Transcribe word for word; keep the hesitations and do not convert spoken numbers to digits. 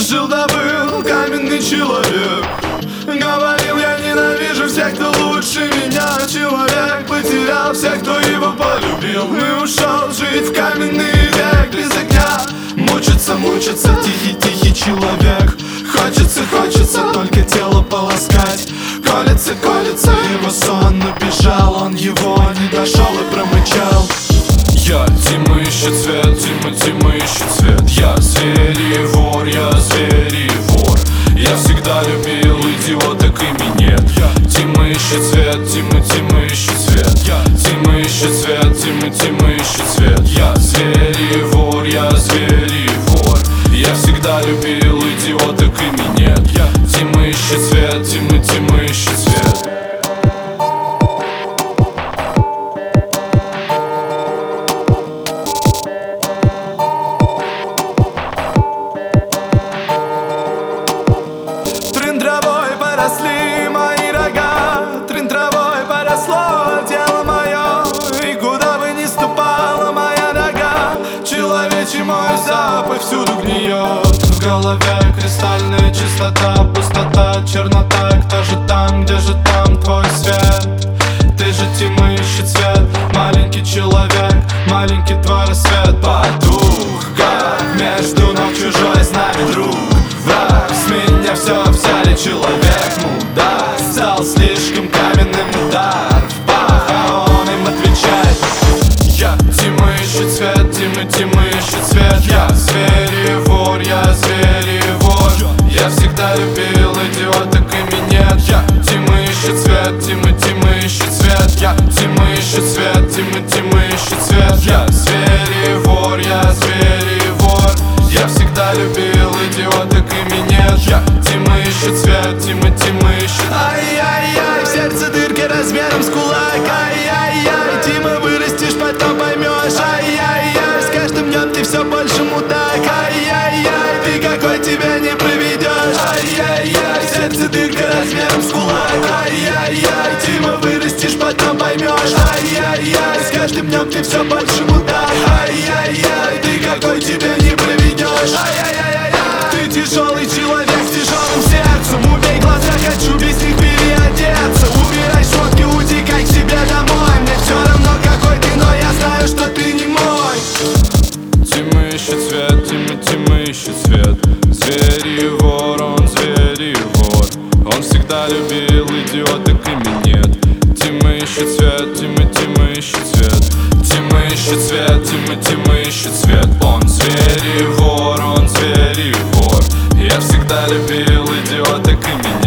жил-да был каменный человек. Говорил, я ненавижу всех, кто лучше меня. Человек потерял всех, кто его полюбил, и ушел жить в каменный век без огня. Мучится, мучится тихий-тихий человек. Хочется, хочется только тело полоскать. Колется, колется его сон, убежал, он его не дошел и промычал. Я Тима ищет цвет, Тима, Тима ищет цвет. Я зверь и вор, я зверь и вор. Я всегда любил идиоток, ими нет. Тима ищет цвет, Тима, Тима ищет цвет. Тима ищет цвет, Тима, Тима ищет цвет. Я зверь и вор, я зверь и вор. Я всегда любил идиоток, ими нет. Тима ищет цвет, Тима, Тима ищет цвет. Трын травой поросли мои рога, трын травой поросло тело мое. И куда бы ни ступала моя нога, человечий мой запах всюду гниет. В голове кристальная чистота, пустота, чернота. Кто же там, где же там твой свет? Ты же Тима ищет цвет, маленький человек, маленький твой рассвет. Подух, как между ног чужой с нами друг. Враг, с меня все взяли, человек мудак. Стал слишком каменным удар в пах, а он им отвечает. Я Тима ищет цвет, Тима, Тима ищет цвет. Я зверь и вор, я зверь и вор. Я всегда любил идиоток, ими нет. Я Тима ищет цвет, Тима, Тима ищет цвет. Я Тима ищет цвет, Тима, Тима ищет цвет. Я зверь и вор, я зверь и вор. Я всегда любил идиоток, ими нет. Я Тима ищет цвет, Тима, Тима ищет. Ай-яй-яй, в сердце дырка размером с кулак. Ай-яй-яй, Тима, вырастешь, потом поймешь. Ай-яй-яй, с каждым днем ты все больше мудак. Ай-яй-яй, ты какой тебя не проведешь. Ай-яй-яй, в сердце дырка размером с кулак. Ай-яй-яй, Тима, вырастешь, потом поймешь. Ай-яй-яй, с каждым днем ты все больше мудак. Ай-яй-яй, ты какой тебя не проведешь. Ай-яй-яй, ты тяжелый человек с тяжелым сердцем. Убей глаза, хочу без них переодеться. Убирай шмотки, утекай к себе домой. Мне все равно какой ты, но я знаю, что ты не мой. Тима ищет цвет, Тима, Тима ищет цвет. Зверь и вор, он зверь и вор. Он всегда любил идиоток, ими нет. Тима ищет цвет, Тима, Тима ищет цвет. Тима ищет цвет, Тима, Тима ищет цвет. Он зверь и вор, он зверь и вор. Я всегда любил идиоток, ими нет.